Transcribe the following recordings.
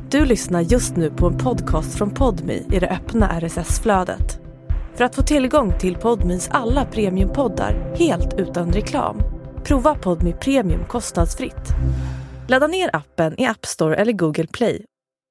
Du lyssnar just nu på en podcast från Podme i det öppna RSS-flödet. För att få tillgång till Podmes alla premiumpoddar helt utan reklam, prova Podme Premium kostnadsfritt. Ladda ner appen i App Store eller Google Play.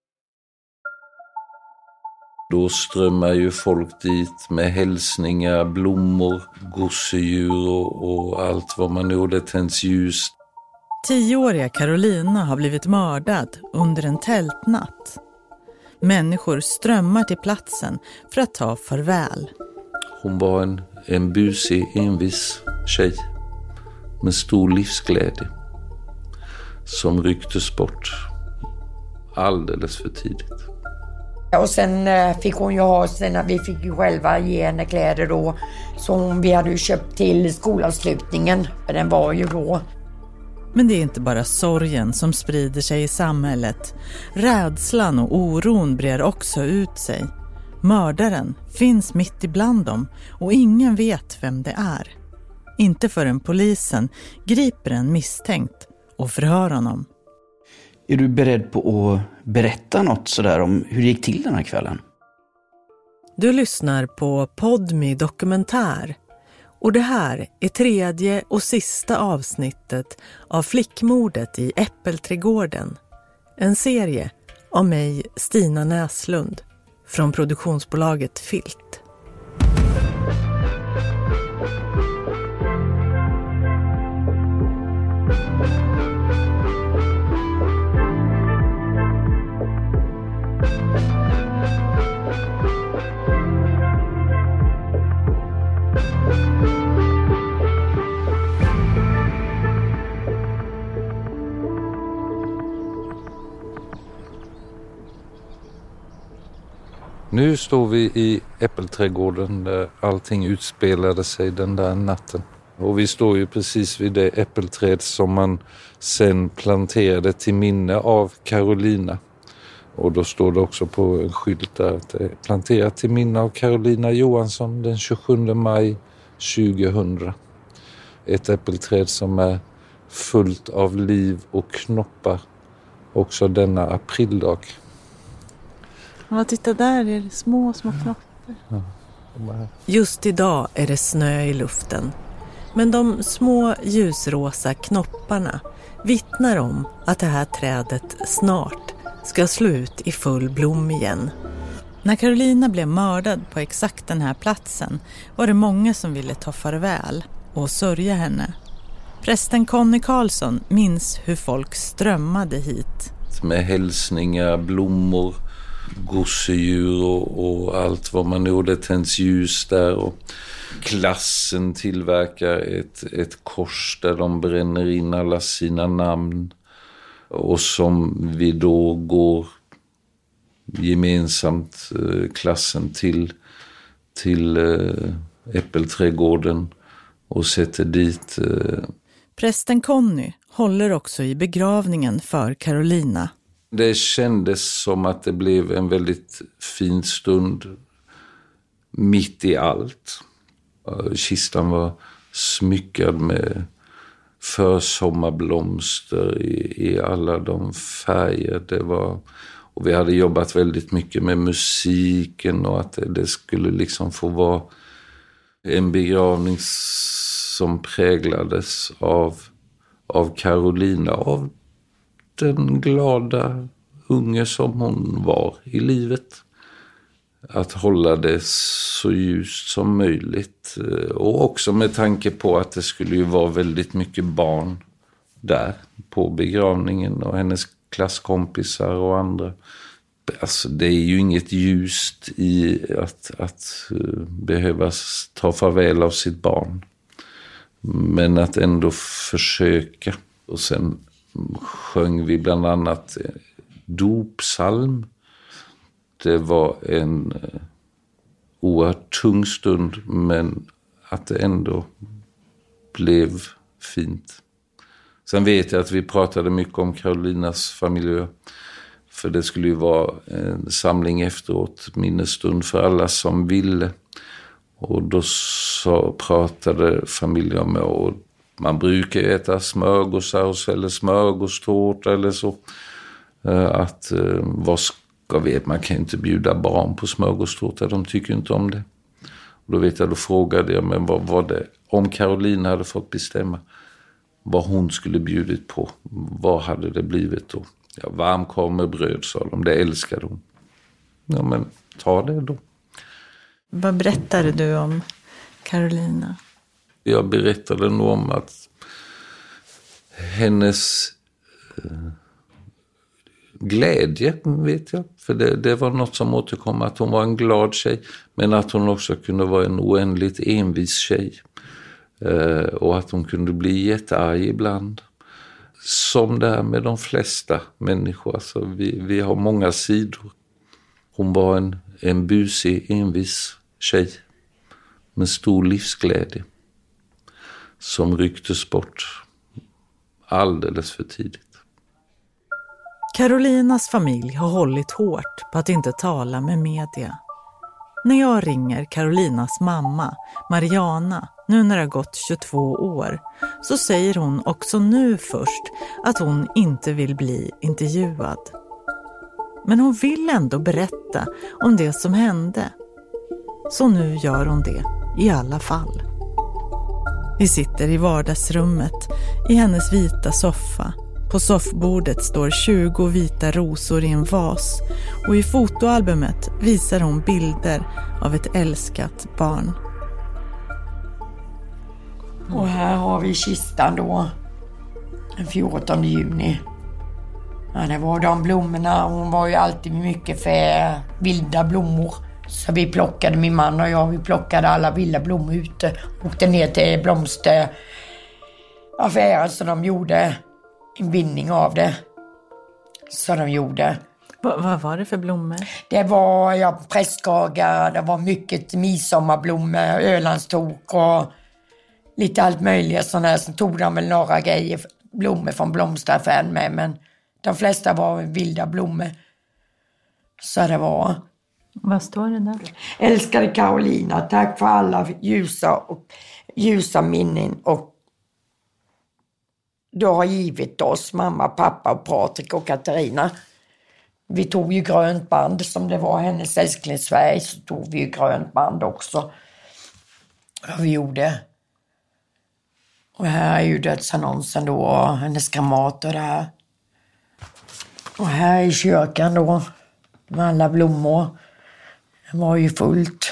Då strömmar ju folk dit med hälsningar, blommor, gosedjur och allt vad man nu. Det tänds ljus. 10-åriga Carolina har blivit mördad under en tältnatt. Människor strömmar till platsen för att ta farväl. Hon var en busig, envis tjej med stor livsglädje som rycktes bort alldeles för tidigt. Och sen fick hon ju ha, vi fick ju själva ge henne kläder då som vi hade ju köpt till skolavslutningen, för den var ju då. Men det är inte bara sorgen som sprider sig i samhället. Rädslan och oron brer också ut sig. Mördaren finns mitt ibland dem och ingen vet vem det är. Inte förrän polisen griper en misstänkt och förhör honom. Är du beredd på att berätta något sådär om hur det gick till den här kvällen? Du lyssnar på Podme Dokumentär. Och det här är 3:e och sista avsnittet av Flickmordet i Äppelträdgården. En serie av mig, Stina Näslund, från produktionsbolaget Filt. Nu står vi i Äppelträdgården där allting utspelade sig den där natten. Och vi står ju precis vid det äppelträd som man sen planterade till minne av Carolina. Och då står det också på en skylt där att det är planterat till minne av Carolina Johansson den 27 maj 2000. Ett äppelträd som är fullt av liv och knoppar också denna aprildag. Ja, titta där är det små knoppar. Ja. Just idag är det snö i luften. Men de små ljusrosa knopparna vittnar om att det här trädet snart ska slå ut i full blom igen. När Carolina blev mördad på exakt den här platsen var det många som ville ta farväl och sörja henne. Prästen Conny Karlsson minns hur folk strömmade hit. Med hälsningar, blommor, gosedjur och allt vad man nu. Det tänds ljus där och klassen tillverkar ett kors där de bränner in alla sina namn och som vi då går gemensamt klassen till Äppelträdgården och sätter dit. Prästen Conny håller också i begravningen för Carolina. Det kändes som att det blev en väldigt fin stund mitt i allt. Kistan var smyckad med försommarblomster i alla de färger det var. Och vi hade jobbat väldigt mycket med musiken och att det skulle liksom få vara en begravning som präglades av Carolina, av den glada unge som hon var i livet. Att hålla det så ljust som möjligt. Och också med tanke på att det skulle ju vara väldigt mycket barn där på begravningen och hennes klasskompisar och andra. Alltså det är ju inget ljust i att behöva ta farväl av sitt barn. Men att ändå försöka. Och sen sjöng vi bland annat dopsalm. Det var en oerhört tung stund, men att det ändå blev fint. Sen vet jag att vi pratade mycket om Carolinas familj, för det skulle ju vara en samling efteråt, minnesstund för alla som ville. Och då pratade familjen om, och man brukar äta smörgåsar eller smörgåstårta eller så. Vad ska vi, man kan inte bjuda barn på smörgåstårta, de tycker inte om det. Och då frågade jag, men vad var det? Om Caroline hade fått bestämma vad hon skulle bjudit på, vad hade det blivit då? Ja, varmkorv med bröd, sa de, det älskade hon. Ja, men ta det då. Vad berättade du om Carolina? Jag berättade nog om att hennes glädje, vet jag. För det var något som återkom, att hon var en glad tjej. Men att hon också kunde vara en oändligt envis tjej. Och att hon kunde bli jättearg ibland. Som det är med de flesta människor. Alltså vi har många sidor. Hon var en busig, envis tjej. Med stor livsglädje. Som rycktes bort alldeles för tidigt. Carolinas familj har hållit hårt på att inte tala med media. När jag ringer Carolinas mamma, Mariana, nu när det har gått 22 år, så säger hon också nu först att hon inte vill bli intervjuad. Men hon vill ändå berätta om det som hände. Så nu gör hon det i alla fall. Vi sitter i vardagsrummet i hennes vita soffa. På soffbordet står 20 vita rosor i en vas och i fotoalbumet visar hon bilder av ett älskat barn. Och här har vi kistan då, den 14 juni. Ja, det var de blommorna, hon var ju alltid mycket för vilda blommor. Så vi plockade, min man och jag, vi plockade alla vilda blommor ute. Åkte ner till blomsteraffären så de gjorde en bindning av det. Så de gjorde. Vad var det för blommor? Det var prästkragar, det var mycket midsommarblommor, ölandstok och lite allt möjligt sådana här. Sen tog de väl några grejer, blommor från blomsteraffären med, men de flesta var vilda blommor. Så det var. Vad står det där? Älskade Carolina, tack för alla ljusa minnen och du har givit oss, mamma, pappa, Patrik och Katarina. Vi tog ju grönt band som det var hennes älsklingsfärg, så tog vi ju grönt band också. Ja, vi gjorde. Och här är ju dödsannonsen då, och hennes grammat och det här. Och här är kyrkan då, med alla blommor. Det var ju fullt.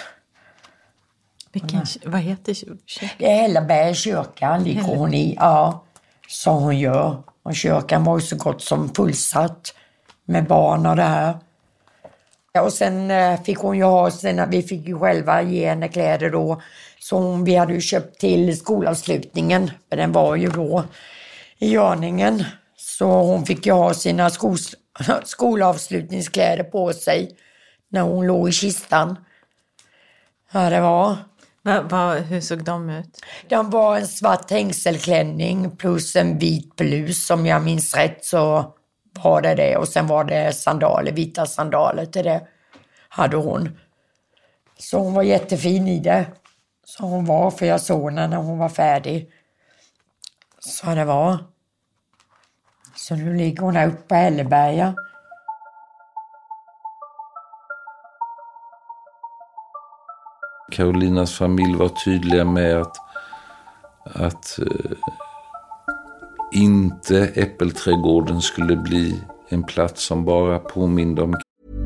Vad heter kyrkan? Det är Hällebergs kyrkan, ligger hon i, ja. Så hon gör. Och kyrkan var ju så gott som fullsatt med barn och det här. Och sen fick hon ju ha, vi fick ju själva ge henne kläder då. Så vi hade ju köpt till skolavslutningen. För den var ju då i görningen. Så hon fick ju ha sina skolavslutningskläder på sig när hon låg i kistan. Ja, det var. Hur såg de ut? De var en svart hängselklänning plus en vit blus, som jag minns rätt så var det. Och sen var det sandaler, vita sandaler till det hade hon. Så hon var jättefin i det. Så hon var, för jag såg henne när hon var färdig. Så det var. Så nu ligger hon här uppe på Hälleberga. Carolinas familj var tydliga med att inte Äppelträdgården skulle bli en plats som bara påminner om.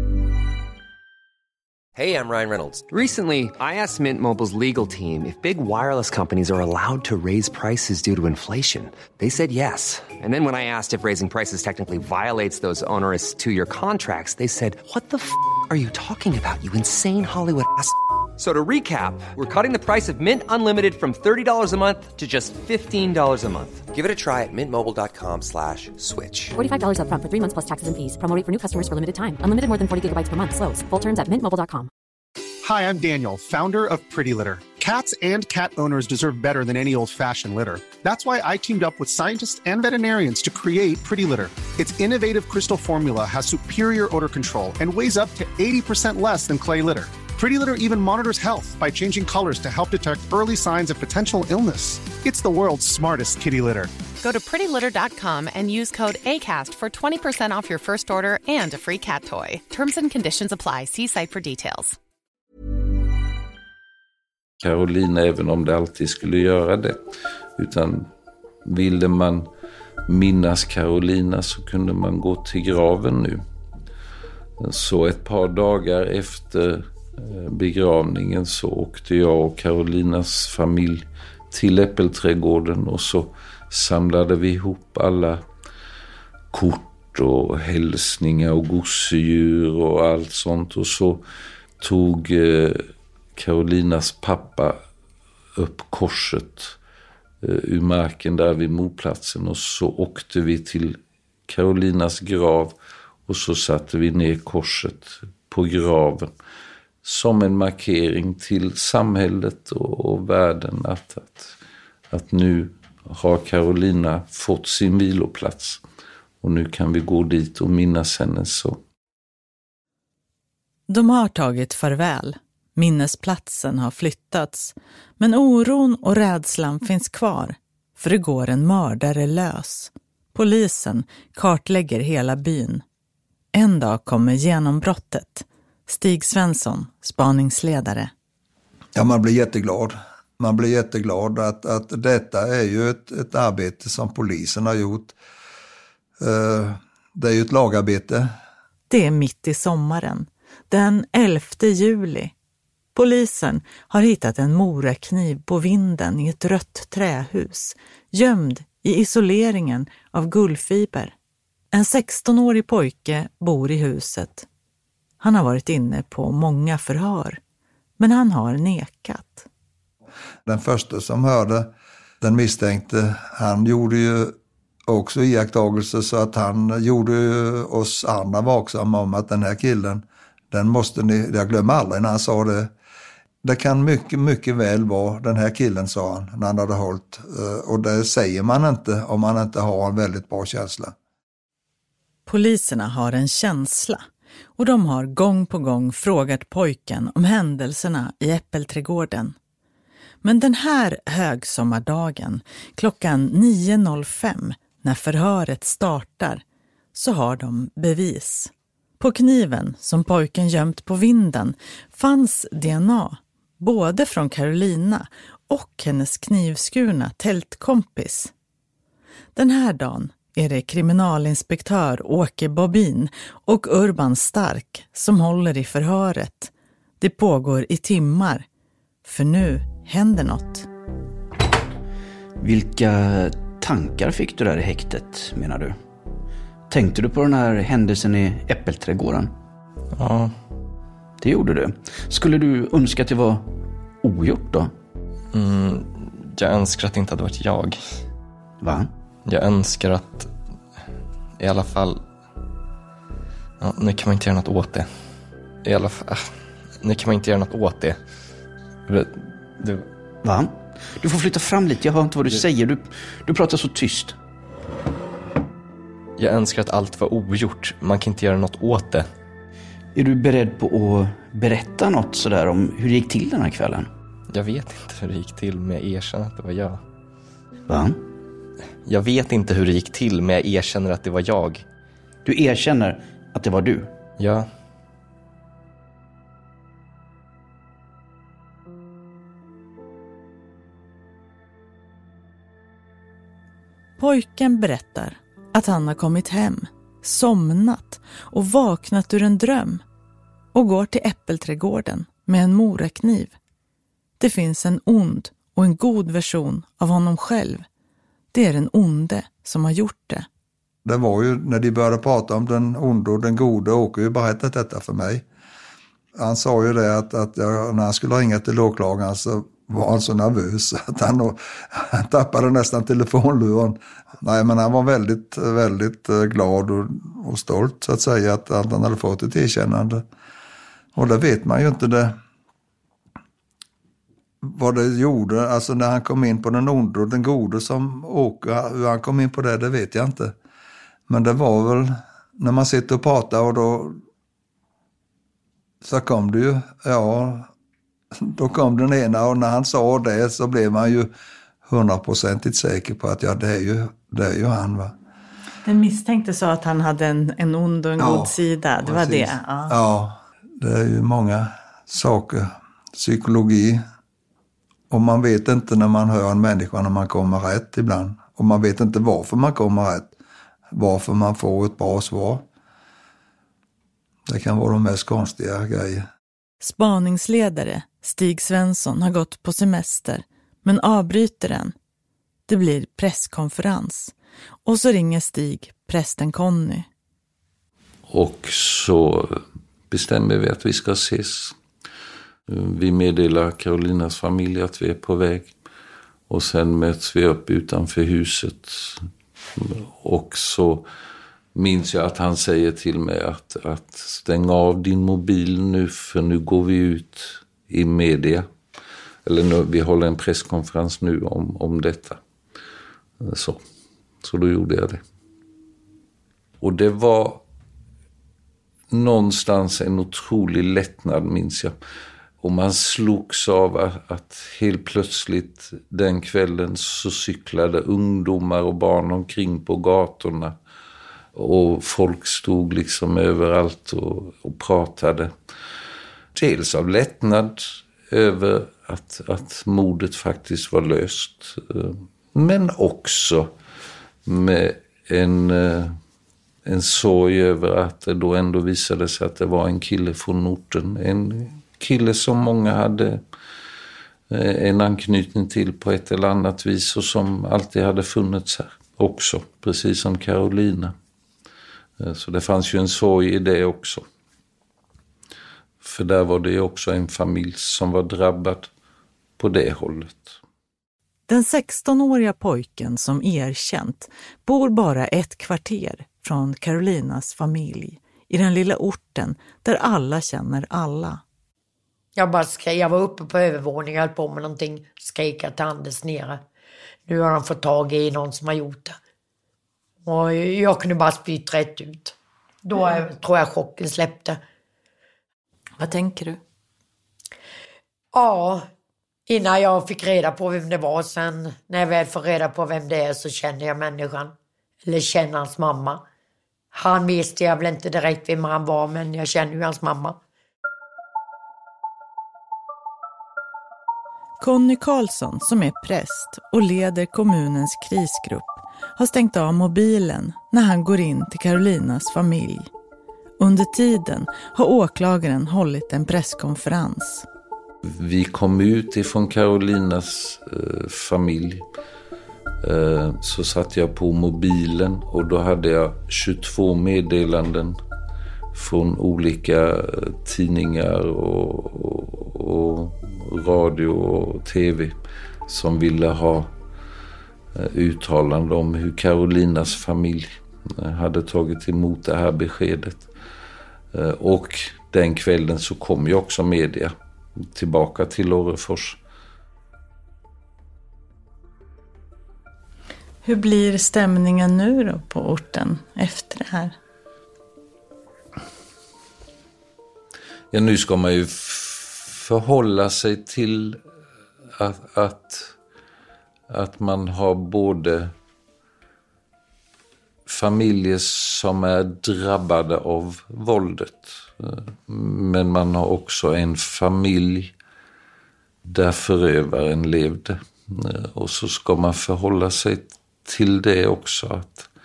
Hey, I'm Ryan Reynolds. Recently, I asked Mint Mobile's legal team if big wireless companies are allowed to raise prices due to inflation. They said yes. And then when I asked if raising prices technically violates those onerous 2-year contracts, they said, "What the f*** are you talking about, you insane Hollywood ass?" So to recap, we're cutting the price of Mint Unlimited from $30 a month to just $15 a month. Give it a try at mintmobile.com/switch. $45 up front for 3 months plus taxes and fees. Promo rate for new customers for limited time. Unlimited more than 40 gigabytes per month. Slows full terms at mintmobile.com. Hi, I'm Daniel, founder of Pretty Litter. Cats and cat owners deserve better than any old-fashioned litter. That's why I teamed up with scientists and veterinarians to create Pretty Litter. Its innovative crystal formula has superior odor control and weighs up to 80% less than clay litter. Pretty Litter even monitors health by changing colors to help detect early signs of potential illness. It's the world's smartest kitty litter. Go to prettylitter.com and use code ACAST for 20% off your first order and a free cat toy. Terms and conditions apply. See site for details. Carolina, även om det alltid skulle göra det. Utan ville man minnas Carolina så kunde man gå till graven nu. Så ett par dagar efter begravningen så åkte jag och Carolinas familj till Äppelträdgården och så samlade vi ihop alla kort och hälsningar och gosedjur och allt sånt. Och så tog Carolinas pappa upp korset ur marken där vid mordplatsen och så åkte vi till Carolinas grav och så satte vi ner korset på graven som en markering till samhället och världen att nu har Carolina fått sin viloplats och nu kan vi gå dit och minnas henne så. De har tagit farväl. Minnesplatsen har flyttats, men oron och rädslan finns kvar, för det går en mördare lös. Polisen kartlägger hela byn. En dag kommer genombrottet. Stig Svensson, spaningsledare. Ja, man blir jätteglad. Man blir jätteglad att detta är ju ett arbete som polisen har gjort. Det är ju ett lagarbete. Det är mitt i sommaren, den 11 juli. Polisen har hittat en morakniv på vinden i ett rött trähus, gömd i isoleringen av gullfiber. En 16-årig pojke bor i huset. Han har varit inne på många förhör, men han har nekat. Den första som hörde den misstänkte, han gjorde ju också iakttagelser så att han gjorde ju oss andra vaksamma om att den här killen, den måste ni, jag glömmer aldrig när han sa det. Det kan mycket, mycket väl vara den här killen, sa han när han hade hållit. Och det säger man inte om man inte har en väldigt bra känsla. Poliserna har en känsla och de har gång på gång frågat pojken om händelserna i Äppelträdgården. Men den här högsommardagen, klockan 9.05, när förhöret startar, så har de bevis. På kniven som pojken gömt på vinden fanns DNA, både från Carolina och hennes knivskurna tältkompis. Den här dagen är det kriminalinspektör Åke Bobin och Urban Stark som håller i förhöret. Det pågår i timmar, för nu händer något. Vilka tankar fick du där i häktet, menar du? Tänkte du på den här händelsen i Äppelträdgården? Ja. Det gjorde du. Skulle du önska att det var ogjort då? Jag önskar att det inte hade varit jag. Va? Jag önskar att i alla fall... Ja, nu kan man inte göra något åt det. I alla fall... Nu kan man inte göra något åt det. Va? Du får flytta fram lite, jag hör inte vad du säger. Du pratar så tyst. Jag önskar att allt var ogjort. Man kan inte göra något åt det. Är du beredd på att berätta något sådär om hur det gick till den här kvällen? Jag vet inte hur det gick till, men jag erkänner att det var jag. Va? Jag vet inte hur det gick till, men jag erkänner att det var jag. Du erkänner att det var du? Ja. Pojken berättar att han har kommit hem, somnat och vaknat ur en dröm och går till Äppelträdgården med en morakniv. Det finns en ond och en god version av honom själv. Det är den onde som har gjort det. Det var ju när de började prata om den onde och den gode, Åke ju berättat detta för mig. Han sa ju det att när han skulle ringa till åklagaren så var han så nervös att han tappade nästan telefonluren. Nej, men han var väldigt, väldigt glad och stolt så att säga att han hade fått ett erkännande. Och det vet man ju inte det. Vad det gjorde, alltså när han kom in på den onde och den gode som Åke, hur han kom in på det vet jag inte. Men det var väl när man sitter och pratar och då så kom det ju, då kom den ena och när han sa det så blev man ju 100% säker på att det Det är ju han, va. Den misstänkte sa att han hade en ond och en god sida. Det var precis. det. Ja, det är ju många saker. Psykologi. Och man vet inte när man hör en människa när man kommer rätt ibland. Och man vet inte varför man kommer rätt. Varför man får ett bra svar. Det kan vara de mest konstiga grejer. Spaningsledare Stig Svensson har gått på semester men avbryter den. Det blir presskonferens. Och så ringer Stig prästen Conny. Och så bestämmer vi att vi ska ses. Vi meddelar Carolinas familj att vi är på väg. Och sen möts vi upp utanför huset. Och så minns jag att han säger till mig att stäng av din mobil nu, för nu går vi ut i media. Eller nu, vi håller en presskonferens nu om detta. Så då gjorde jag det. Och det var någonstans en otrolig lättnad, minns jag. Och man slogs av att helt plötsligt den kvällen så cyklade ungdomar och barn omkring på gatorna. Och folk stod liksom överallt och pratade. Dels av lättnad över att mordet faktiskt var löst. Men också med en sorg över att det då ändå visade sig att det var en kille från orten. En kille som många hade en anknytning till på ett eller annat vis och som alltid hade funnits här också, precis som Carolina. Så det fanns ju en sorg i det också. För där var det också en familj som var drabbad på det hållet. Den 16-åriga pojken som erkänt bor bara ett kvarter från Carolinas familj i den lilla orten där alla känner alla. Jag bara skrek, jag var uppe på övervåningen, jag höll på med någonting, skrek att Anders nere. Nu har de fått tag i någon som har gjort det. Och jag kunde bara spyta rätt ut. Då tror jag chocken släppte. Vad tänker du? Ja, innan jag fick reda på vem det var, sen när jag väl får reda på vem det är så känner jag människan. Eller känner hans mamma. Han visste jag väl inte direkt vem han var, men jag känner ju hans mamma. Conny Karlsson, som är präst och leder kommunens krisgrupp, har stängt av mobilen när han går in till Carolinas familj. Under tiden har åklagaren hållit en presskonferens. Vi kom ut ifrån Carolinas familj. Så satt jag på mobilen och då hade jag 22 meddelanden från olika tidningar och radio och tv som ville ha uttalande om hur Carolinas familj hade tagit emot det här beskedet. Och den kvällen så kom ju också media tillbaka till Orrefors. Hur blir stämningen nu då på orten efter det här? Ja, nu ska man ju förhålla sig till att man har både familjer som är drabbade av våldet, men man har också en familj där förövaren levde. Och så ska man förhålla sig till det också,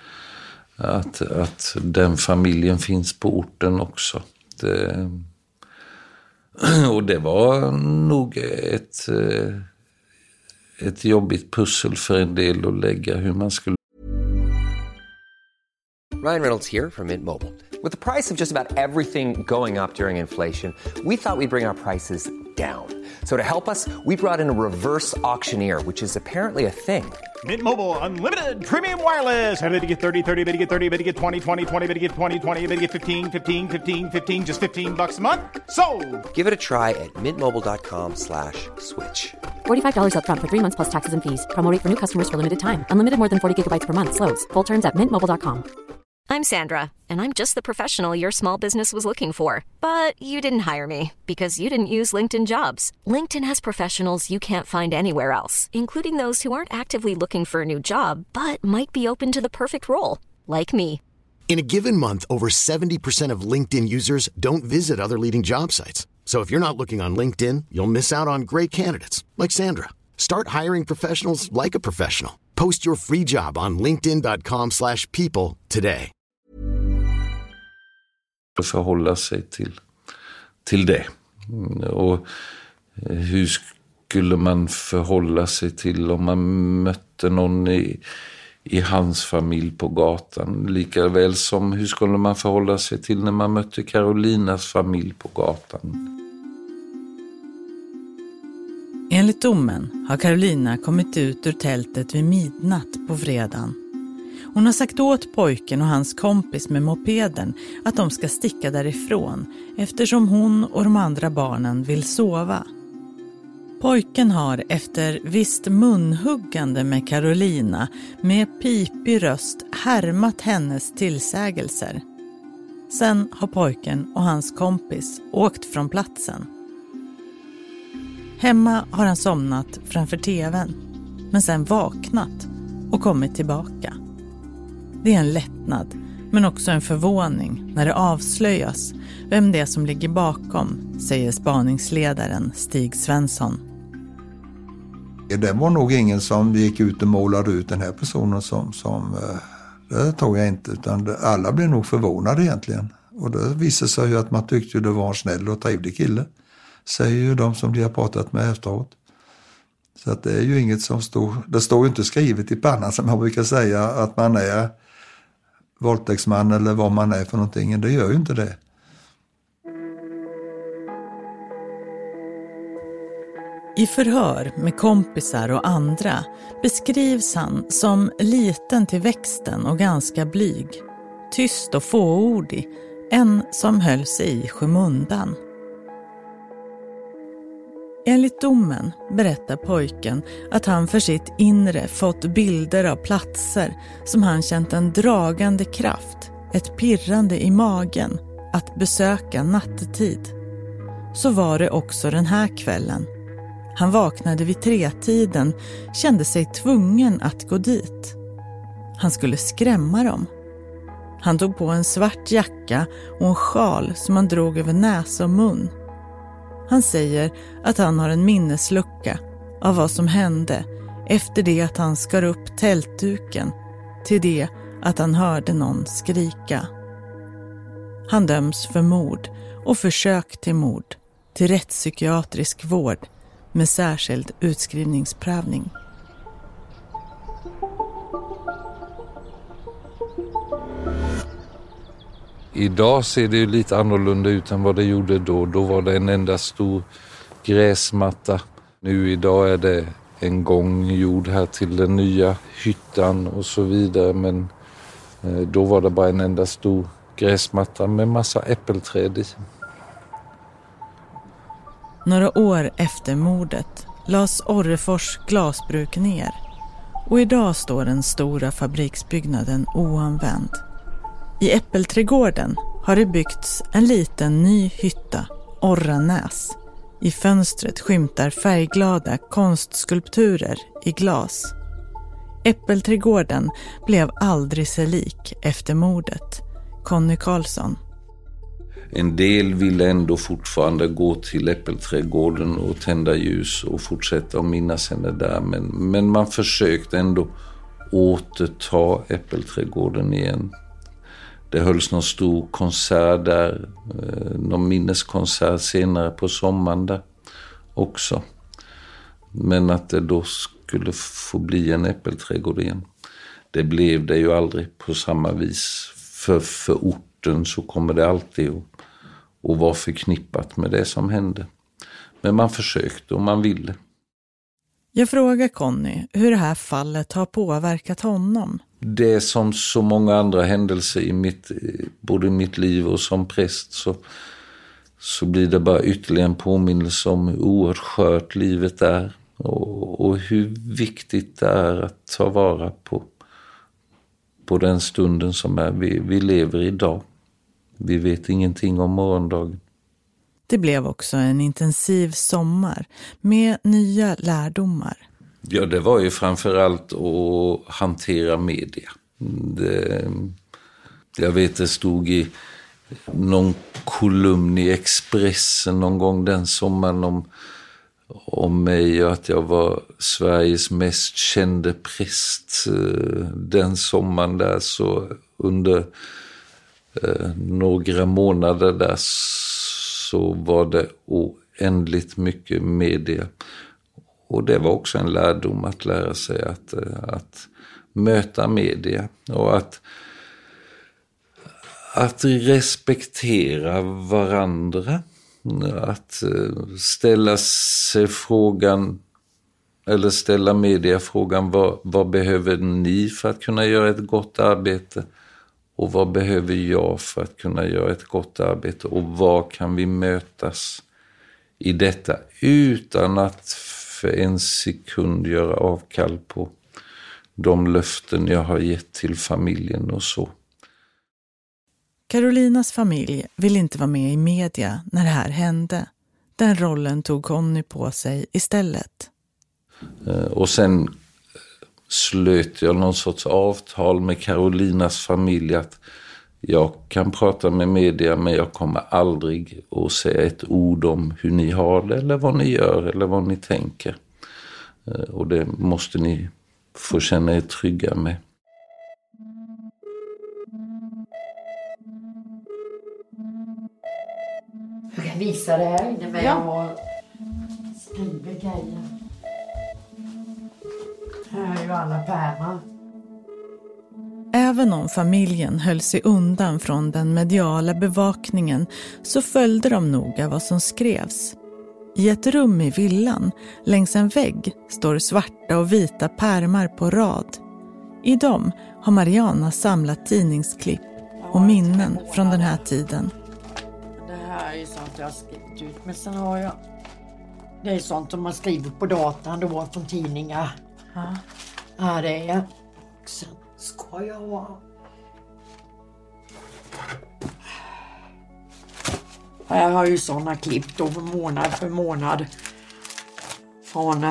att den familjen finns på orten också. Och det var nog ett jobbigt pussel för en del att lägga hur man skulle. Ryan Reynolds here from Mint Mobile. With the price of just about everything going up during inflation, we thought we'd bring our prices down. So to help us, we brought in a reverse auctioneer, which is apparently a thing. Mint Mobile Unlimited Premium Wireless. How to get 30, 30, bit to get 30, bit to get 20, 20, 20, bit to get 20, 20, bit to get 15, 15, 15, 15, just $15 a month? Sold! Give it a try at mintmobile.com/switch. $45 up front for 3 months plus taxes and fees. Promo rate for new customers for limited time. Unlimited more than 40 gigabytes per month slows. Full terms at mintmobile.com. I'm Sandra, and I'm just the professional your small business was looking for. But you didn't hire me because you didn't use LinkedIn Jobs. LinkedIn has professionals you can't find anywhere else, including those who aren't actively looking for a new job, but might be open to the perfect role, like me. In a given month, over 70% of LinkedIn users don't visit other leading job sites. So if you're not looking on LinkedIn, you'll miss out on great candidates, like Sandra. Start hiring professionals like a professional. Post your free job on linkedin.com/people today. Förhålla sig till det. Och hur skulle man förhålla sig till om man mötte någon i hans familj på gatan? Lika väl som hur skulle man förhålla sig till när man mötte Carolinas familj på gatan? Enligt domen har Carolina kommit ut ur tältet vid midnatt på fredagen. Hon har sagt åt pojken och hans kompis med mopeden att de ska sticka därifrån eftersom hon och de andra barnen vill sova. Pojken har efter visst munhuggande med Carolina med pipig röst härmat hennes tillsägelser. Sen har pojken och hans kompis åkt från platsen. Hemma har han somnat framför tvn, men sen vaknat och kommit tillbaka. Det är en lättnad, men också en förvåning när det avslöjas vem det är som ligger bakom, säger spaningsledaren Stig Svensson. Det var nog ingen som gick ut och målade ut den här personen som det tror jag inte, utan alla blev nog förvånade egentligen. Och det visade sig ju att man tyckte det var en snäll och trevlig kille, säger ju de som de har pratat med efteråt. Så att det är ju inget som det står ju inte skrivet i pannan som man brukar säga att man är våldtäktsman eller vad man är för någonting. Det gör ju inte det. I förhör med kompisar och andra beskrivs han som liten till växten och ganska blyg. Tyst och fåordig, en som höll sig i skymundan. Enligt domen berättar pojken att han för sitt inre fått bilder av platser som han känt en dragande kraft, ett pirrande i magen, att besöka nattetid. Så var det också den här kvällen. Han vaknade vid 3-tiden, kände sig tvungen att gå dit. Han skulle skrämma dem. Han tog på en svart jacka och en sjal som han drog över näsa och mun. Han säger att han har en minneslucka av vad som hände efter det att han skar upp tältduken till det att han hörde någon skrika. Han döms för mord och försök till mord till rättspsykiatrisk vård med särskild utskrivningsprövning. Idag ser det ju lite annorlunda ut än vad det gjorde då. Då var det en enda stor gräsmatta. Nu idag är det en gång gjord här till den nya hyttan och så vidare. Men då var det bara en enda stor gräsmatta med massa äppelträd i. Några år efter mordet lades Orrefors glasbruk ner. Och idag står den stora fabriksbyggnaden oanvänd. I Äppelträdgården har det byggts en liten ny hytta, Orranäs. I fönstret skymtar färgglada konstskulpturer i glas. Äppelträdgården blev aldrig sig lik efter mordet. Conny Karlsson. En del ville ändå fortfarande gå till Äppelträdgården och tända ljus och fortsätta att minnas henne där. Men man försökte ändå återta Äppelträdgården igen. Det hölls någon stor konsert där, någon minneskonsert senare på sommaren där också. Men att det då skulle få bli en äppelträdgård igen. Det blev det ju aldrig på samma vis. För orten så kommer det alltid att vara förknippat med det som hände. Men man försökte och man ville. Jag frågar Conny hur det här fallet har påverkat honom. Det är som så många andra händelser både i mitt liv och som präst så blir det bara ytterligare en påminnelse om hur oerhört skört livet är och hur viktigt det är att ta vara på den stunden som är. Vi lever idag. Vi vet ingenting om morgondagen. Det blev också en intensiv sommar med nya lärdomar. Ja, det var ju framförallt att hantera media. Jag vet det stod i någon kolumn i Expressen någon gång den sommaren om mig och att jag var Sveriges mest kände präst den sommaren där. Så under några månader där så var det oändligt mycket media. Och det var också en lärdom att lära sig att möta media och att respektera varandra. Att ställa sig frågan eller ställa media frågan vad behöver ni för att kunna göra ett gott arbete och vad behöver jag för att kunna göra ett gott arbete och vad kan vi mötas i detta utan att för en sekund göra avkall på de löften jag har gett till familjen och så. Carolinas familj vill inte vara med i media när det här hände. Den rollen tog Conny på sig istället. Och sen slöt jag någon sorts avtal med Carolinas familj att jag kan prata med media men jag kommer aldrig att säga ett ord om hur ni har det eller vad ni gör eller vad ni tänker. Och det måste ni få känna er trygga med. Jag kan visa det här inne med och skriver grejer. Här är ju alla pärmar. Även om familjen höll sig undan från den mediala bevakningen så följde de noga vad som skrevs. I ett rum i villan, längs en vägg, står svarta och vita pärmar på rad. I dem har Mariana samlat tidningsklipp och minnen från den här tiden. Det här är sånt jag har skrivit ut, men sen har jag... Det är sånt som man skriver på datan då från tidningar. Ja, det är... Sen ska jag ha... Jag har ju såna klipp då månad för månad. Från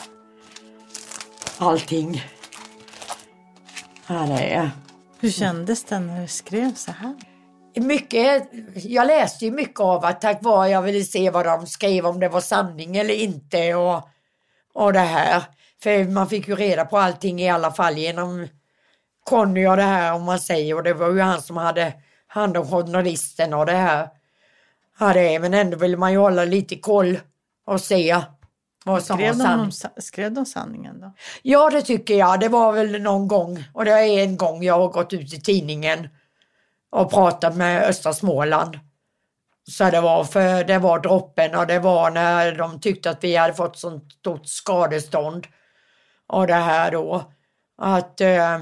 allting. Ja, det är... Hur kändes det när du skrev så här? Mycket, jag läste ju mycket av att tack vare jag ville se vad de skrev, om det var sanning eller inte och det här. För man fick ju reda på allting i alla fall genom Conny och det här om man säger. Och det var ju han som hade hand om journalisten och det här. Ja, det är, men ändå vill man ju hålla lite koll och se vad som var sanning. Skrev de sanningen då? Ja, det tycker jag. Det var väl någon gång. Och det är en gång jag har gått ut i tidningen och pratat med Östra Småland. Så det var droppen och det var när de tyckte att vi hade fått sånt stort skadestånd. Och det här då. Att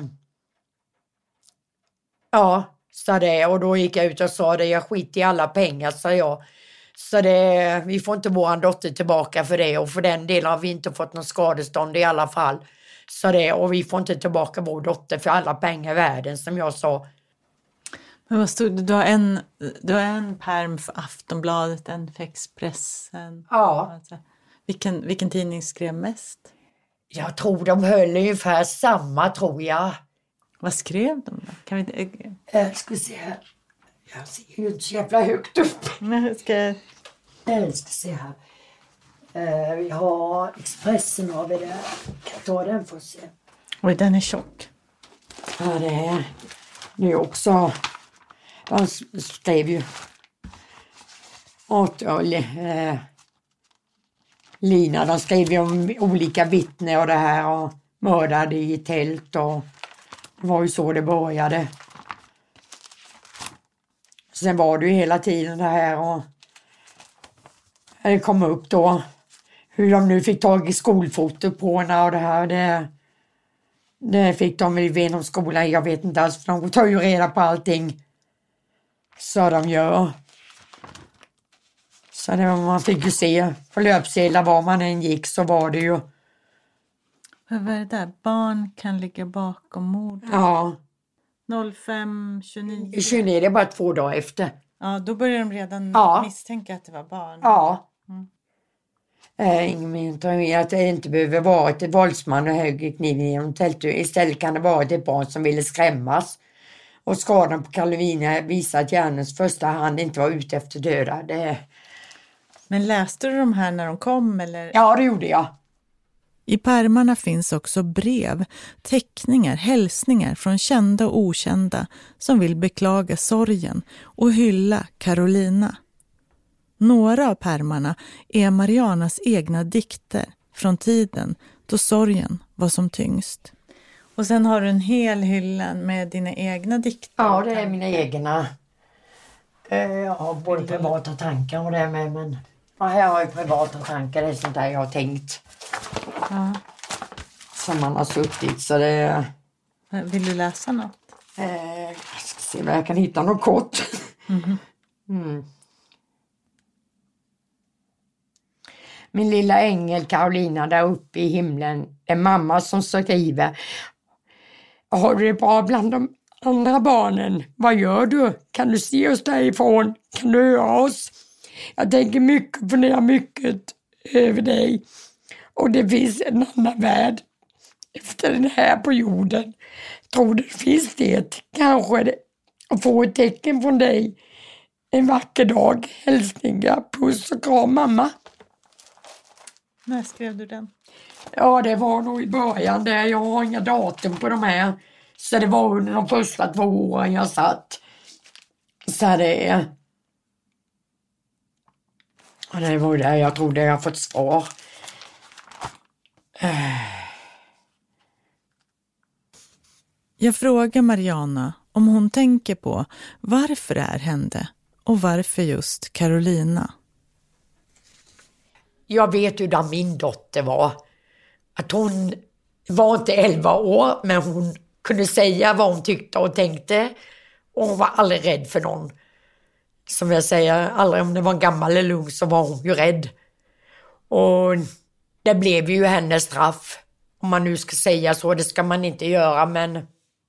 så det. Och då gick jag ut och sa det, jag skit i alla pengar, sa jag. Så vi får inte vår dotter tillbaka för det. Och för den delen har vi inte fått någon skadestånd i alla fall. Så det, och vi får inte tillbaka vår dotter för alla pengar i världen, som jag sa. Men vad stod det? Du har en pärm för Aftonbladet, en för Expressen. Ja. Vilken tidning skrev mest? Jag tror de höll ungefär samma, tror jag. Vad skrev de då? Kan vi... Jag ska se här. Jag ser ju inte så jävla högt upp. Jag ska se här. Vi har Expressen har vi där. Kan ta den för att se. Oj, den är tjock. Ja, det är också... De skrev ju Lina, de skrev ju om olika vittnen och det här och mördade i tält och det var ju så det började. Sen var det ju hela tiden det här och det kom upp då hur de nu fick tag i skolfoto på henne och det här, det fick de väl genom skolan, jag vet inte alls, för de tar ju reda på allting. Så de gör. Så man fick ju se på löpsedlar var man än gick, så var det ju. Vad var det där? Barn kan ligga bakom mord. Ja. 05:29. 29, det är bara 2 dagar efter. Ja, då börjar de redan misstänka att det var barn. Ja. Ingen mer att det inte behöver vara ett våldsman och högre kniven genom tältdörren. Istället kan det vara ett barn som ville skrämmas. Och skadan på Karolina visar att hjärnans första hand inte var ute efter döda. Men läste du de här när de kom? Eller? Ja, det gjorde jag. I pärmarna finns också brev, teckningar, hälsningar från kända och okända som vill beklaga sorgen och hylla Karolina. Några av pärmarna är Marianas egna dikter från tiden då sorgen var som tyngst. Och sen har du en hel hylla med dina egna dikter. Ja, det är mina egna. Jag har både privata tankar och det med, men här har jag privata tankar, det är sånt där jag har tänkt. Ja. Som man har suttit, så det... Vill du läsa något? Jag ska se om jag kan hitta något kort. Min lilla ängel Karolina där uppe i himlen, är mamma som skriver. Har du det bra bland de andra barnen? Vad gör du? Kan du se oss därifrån? Kan du höra oss? Jag tänker mycket och funderar mycket över dig. Och det finns en annan värld efter den här på jorden. Tror du det finns det? Kanske det. Att få ett tecken från dig. En vacker dag. Hälsningar, puss och kram, mamma. När skrev du den? Ja, det var nog i början. Jag har inga datum på de här. Så det var under de första 2 åren jag satt. Så det var där jag trodde jag fått svar. Jag frågar Mariana om hon tänker på varför det här hände och varför just Karolina. Jag vet hur där min dotter var. Att hon var inte 11 år, men hon kunde säga vad hon tyckte och tänkte. Och hon var aldrig rädd för någon. Som jag säger, aldrig om det var en gammal eller ung så var hon ju rädd. Och det blev ju hennes straff. Om man nu ska säga så, det ska man inte göra, men...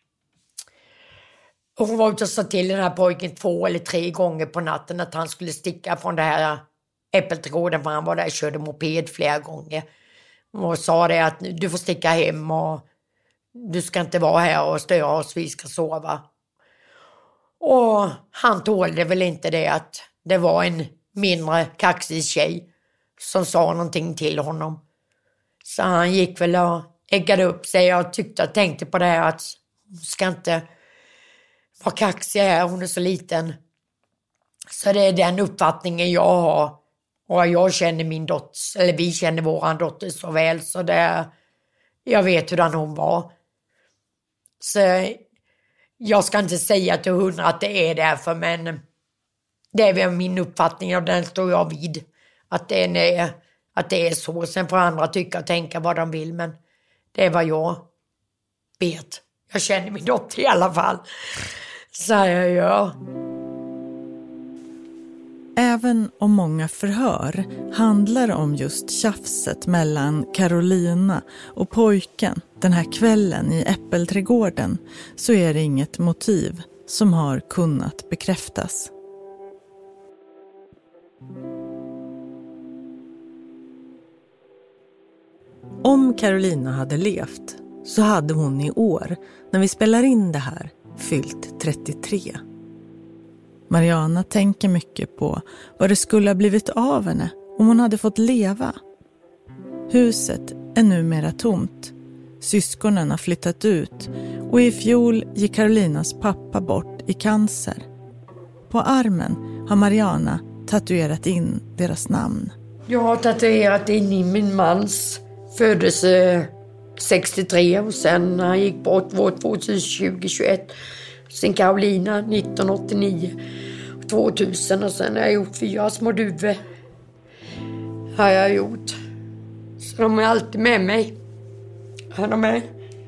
Hon var ute och sa till den här pojken 2 eller 3 gånger på natten att han skulle sticka från det här äppelträdgården, för han var där och körde moped flera gånger. Och sa det att du får sticka hem och du ska inte vara här och störa oss, vi ska sova. Och han tålde väl inte det, att det var en mindre kaxig tjej som sa någonting till honom. Så han gick väl och äggade upp sig och tänkte på det här att hon ska inte vara kaxig här, hon är så liten. Så det är den uppfattningen jag har. Och jag känner min dotter, eller vi känner våran dotter så väl, så det, jag vet hur hon var. Så jag ska inte säga till 100 att det är därför, men det är väl min uppfattning och den står jag vid. Att det är så. Sen får andra tycka och tänka vad de vill, men det är vad jag vet. Jag känner min dotter i alla fall. Så jag gör. Även om många förhör handlar om just tjafset mellan Karolina och pojken den här kvällen i äppelträdgården, så är det inget motiv som har kunnat bekräftas. Om Karolina hade levt så hade hon i år, när vi spelar in det här, fyllt 33. Mariana tänker mycket på vad det skulle ha blivit av henne om hon hade fått leva. Huset är numera tomt. Syskonen har flyttat ut och i fjol gick Karolinas pappa bort i cancer. På armen har Mariana tatuerat in deras namn. Jag har tatuerat in i min mans födelse 63 och sen han gick bort var 2020-21. Sen Karolina 1989 och 2000 och sen har jag gjort 4 små duvor. Har jag gjort. Så de är alltid med mig. Är de med?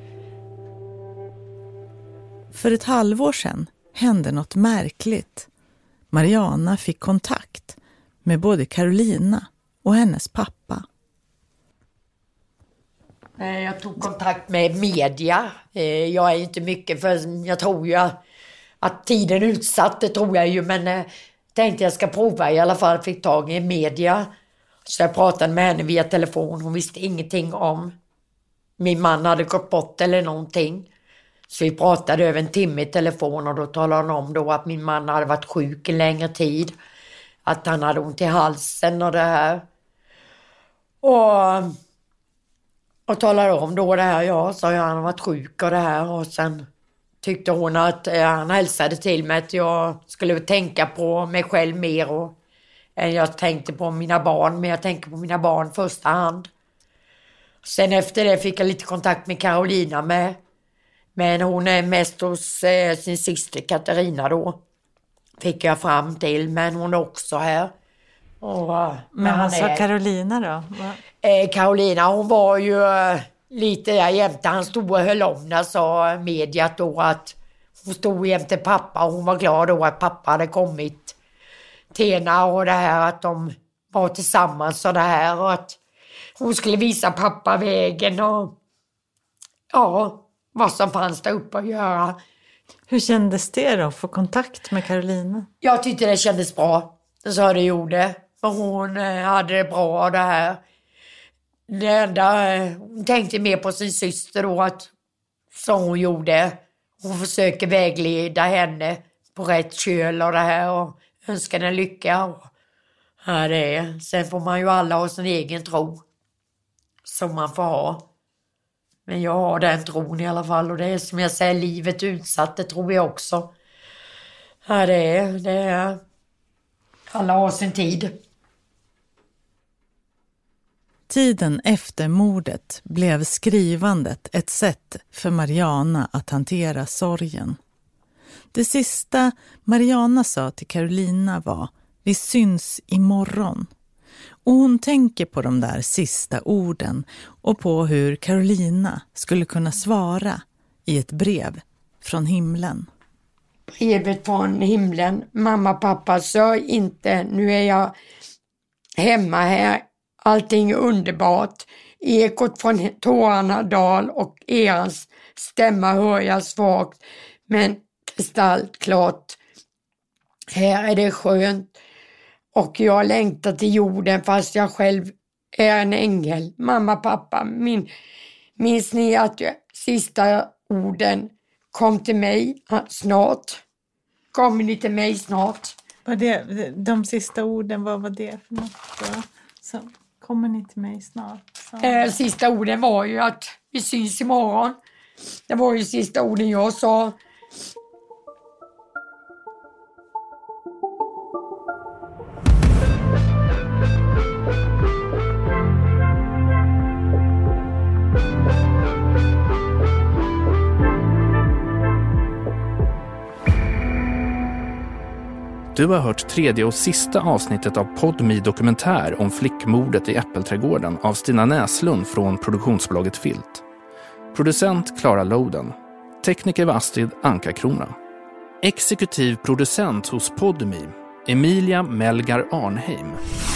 För ett halvår sedan hände något märkligt. Mariana fick kontakt med både Karolina och hennes pappa. Jag tog kontakt med media. Jag är inte mycket för jag tror ju att tiden utsatt, det tror jag ju, men tänkte jag ska prova i alla fall, fick tag i media. Så jag pratade med henne via telefon, hon visste ingenting om min man hade gått bort eller någonting. Så vi pratade över en timme i telefon och då talade hon om då att min man hade varit sjuk en längre tid. Att han hade ont i halsen och det här. Och talade om då det här, ja, så han hade varit sjuk och det här. Och sen tyckte hon att han hälsade till mig att jag skulle tänka på mig själv mer än jag tänkte på mina barn. Men jag tänker på mina barn första hand. Sen efter det fick jag lite kontakt med Carolina med. Men hon är mest hos sin syster Katarina då. Fick jag fram till, men hon är också här. Men vad sa Carolina då? Carolina, hon var ju lite där jämte. Han stod och höll om när sa mediet då att hon stod jämte pappa. Hon var glad då att pappa hade kommit till henne och det här att de var tillsammans och det här. Och att hon skulle visa pappa vägen och ja, vad som fanns där uppe att göra. Hur kändes det då att få kontakt med Carolina? Jag tyckte det kändes bra. Så det gjorde. Och hon hade det bra det här. Det enda, hon tänkte mer på sin syster då att som hon gjorde. Hon försöker vägleda henne på rätt köl och det här och önskar henne lycka. Och här det är. Sen får man ju alla ha sin egen tro som man får ha. Men jag har den tron i alla fall och det är som jag säger, livet utsatt, det tror jag också. Här det är. Alla har sin tid. Tiden efter mordet blev skrivandet ett sätt för Mariana att hantera sorgen. Det sista Mariana sa till Carolina var: vi syns imorgon. Och hon tänker på de där sista orden och på hur Carolina skulle kunna svara i ett brev från himlen. Brevet från himlen. Mamma, pappa, sörj inte. Nu är jag hemma här. Allting är underbart. Ekot från tårarna dal och erans stämma hör jag svagt. Men kristallklart. Här är det skönt. Och jag längtar till jorden fast jag själv är en ängel. Mamma, pappa, minns ni att sista orden kom till mig snart? Kommer ni till mig snart? De sista orden, vad var det för något då? Så, kommer ni till mig snart? Sista orden var ju att vi syns imorgon. Det var ju sista orden jag sa. Du har hört tredje och sista avsnittet av Podmi dokumentär om flickmordet i Äppelträdgården av Stina Näslund från produktionsbolaget Filt. Producent Clara Loden. Tekniker var Astrid Anka-Krona. Exekutiv producent hos Podmi Emilia Melgar Arnheim.